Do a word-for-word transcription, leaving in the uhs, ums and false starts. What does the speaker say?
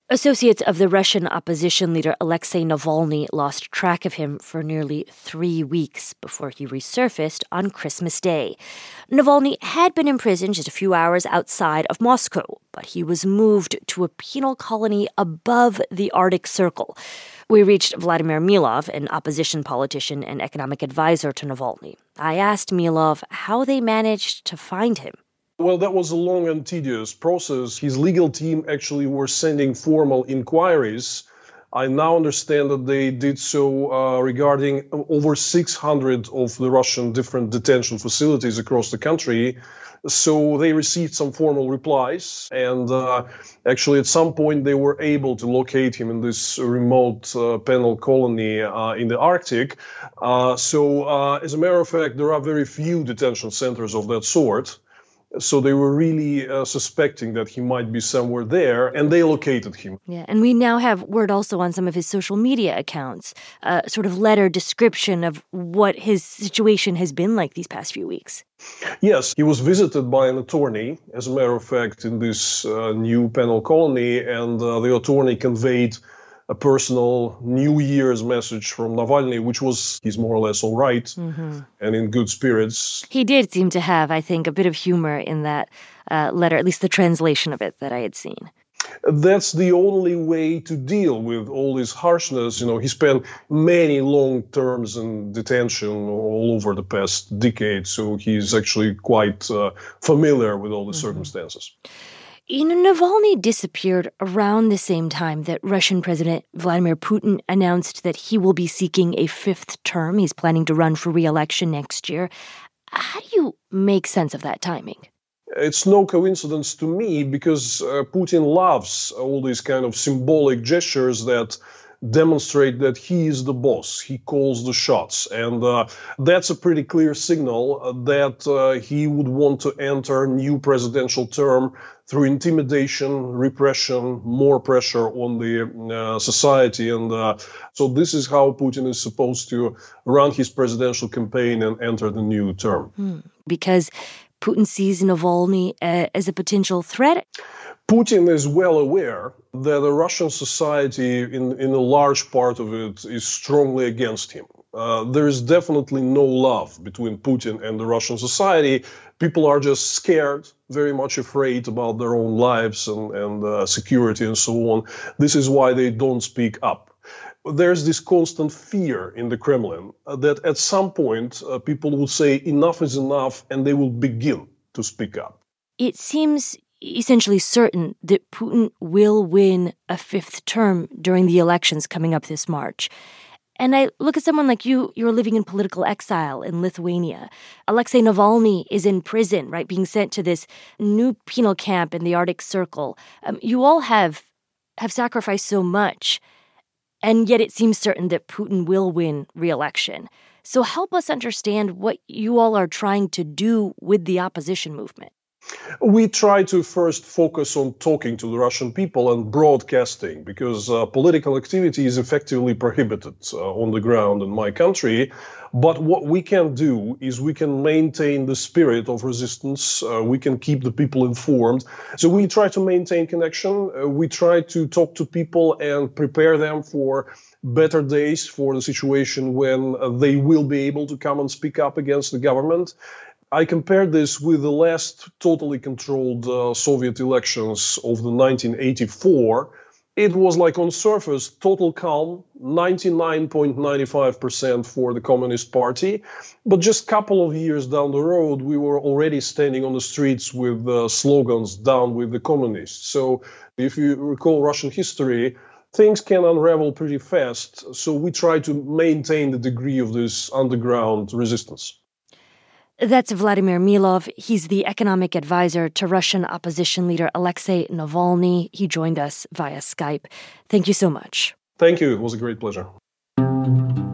Associates of the Russian opposition leader Alexei Navalny lost track of him for nearly three weeks before he resurfaced on Christmas Day. Navalny had been imprisoned just a few hours outside of Moscow, but he was moved to a penal colony above the Arctic Circle. We reached Vladimir Milov, an opposition politician and economic advisor to Navalny. I asked Milov how they managed to find him. Well, that was a long and tedious process. His legal team actually were sending formal inquiries. I now understand that they did so uh, regarding over six hundred of the Russian different detention facilities across the country. So they received some formal replies, and uh, actually at some point they were able to locate him in this remote uh, penal colony uh, in the Arctic. Uh, so uh, as a matter of fact, there are very few detention centers of that sort. So they were really uh, suspecting that he might be somewhere there, and they located him. Yeah, and we now have word also on some of his social media accounts, a uh, sort of letter description of what his situation has been like these past few weeks. Yes, he was visited by an attorney, as a matter of fact, in this uh, new penal colony, and uh, the attorney conveyed a personal New Year's message from Navalny, which was he's more or less all right mm-hmm. and in good spirits. He did seem to have, I think, a bit of humor in that uh, letter, at least the translation of it that I had seen. That's the only way to deal with all this harshness. You know, he spent many long terms in detention all over the past decade, so he's actually quite uh, familiar with all the mm-hmm. circumstances. You know, Navalny disappeared around the same time that Russian President Vladimir Putin announced that he will be seeking a fifth term. He's planning to run for re-election next year. How do you make sense of that timing? It's no coincidence to me, because uh, Putin loves all these kind of symbolic gestures that demonstrate that he is the boss. He calls the shots. And uh, that's a pretty clear signal uh, that uh, he would want to enter a new presidential term through intimidation, repression, more pressure on the uh, society. And uh, so this is how Putin is supposed to run his presidential campaign and enter the new term. Hmm. Because Putin sees Navalny uh, as a potential threat? Putin is well aware that the Russian society, in, in a large part of it, is strongly against him. Uh, there is definitely no love between Putin and the Russian society. People are just scared, very much afraid about their own lives and, and uh, security and so on. This is why they don't speak up. There's this constant fear in the Kremlin uh, that at some point uh, people will say enough is enough, and they will begin to speak up. It seems essentially certain that Putin will win a fifth term during the elections coming up this March. And I look at someone like you, you're living in political exile in Lithuania. Alexei Navalny is in prison, right, being sent to this new penal camp in the Arctic Circle. Um, you all have have sacrificed so much, and yet it seems certain that Putin will win re-election. So help us understand what you all are trying to do with the opposition movement. We try to first focus on talking to the Russian people and broadcasting, because uh, political activity is effectively prohibited uh, on the ground in my country. But what we can do is we can maintain the spirit of resistance. Uh, we can keep the people informed. So we try to maintain connection. Uh, we try to talk to people and prepare them for better days, for the situation when uh, they will be able to come and speak up against the government. I compared this with the last totally controlled uh, Soviet elections of the nineteen eighty-four. It was like on surface, total calm, ninety-nine point nine five percent for the Communist Party. But just a couple of years down the road, we were already standing on the streets with uh, slogans, "Down with the communists." So if you recall Russian history, things can unravel pretty fast. So we try to maintain the degree of this underground resistance. That's Vladimir Milov. He's the economic advisor to Russian opposition leader Alexei Navalny. He joined us via Skype. Thank you so much. Thank you. It was a great pleasure.